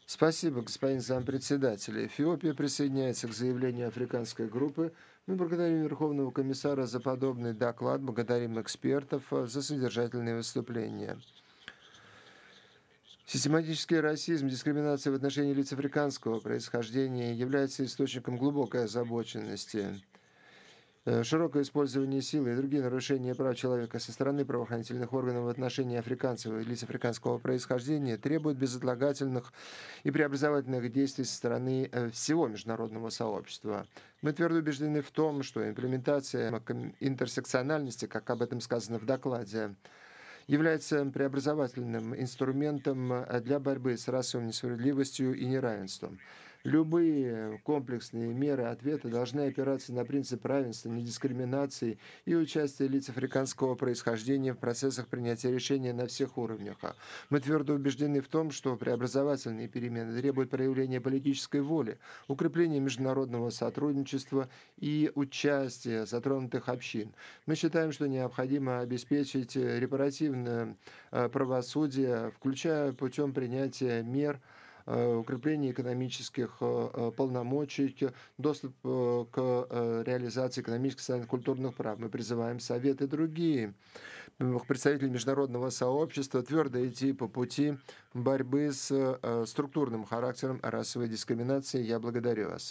Спасибо, господин зампредседателя. Эфиопия присоединяется к заявлению африканской группы. Мы благодарим Верховного комиссара за подобный доклад, благодарим экспертов за содержательные выступления. Систематический расизм, дискриминация в отношении лиц африканского происхождения является источником глубокой озабоченности. Широкое использование силы и другие нарушения прав человека со стороны правоохранительных органов в отношении африканцев и лиц африканского происхождения требуют безотлагательных и преобразовательных действий со стороны всего международного сообщества. Мы твердо убеждены в том, что имплементация интерсекциональности, как об этом сказано в докладе, является преобразовательным инструментом для борьбы с расовой несправедливостью и неравенством. Любые комплексные меры ответа должны опираться на принцип равенства, недискриминации и участия лиц африканского происхождения в процессах принятия решений на всех уровнях. Мы твердо убеждены в том, что преобразовательные перемены требуют проявления политической воли, укрепления международного сотрудничества и участия затронутых общин. Мы считаем, что необходимо обеспечить репаративное правосудие, включая путем принятия мер укрепления экономических полномочий, доступ к реализации экономических, социальных, культурных прав. Мы призываем Совет и другие представители международного сообщества твердо идти по пути борьбы с структурным характером расовой дискриминации. Я благодарю вас.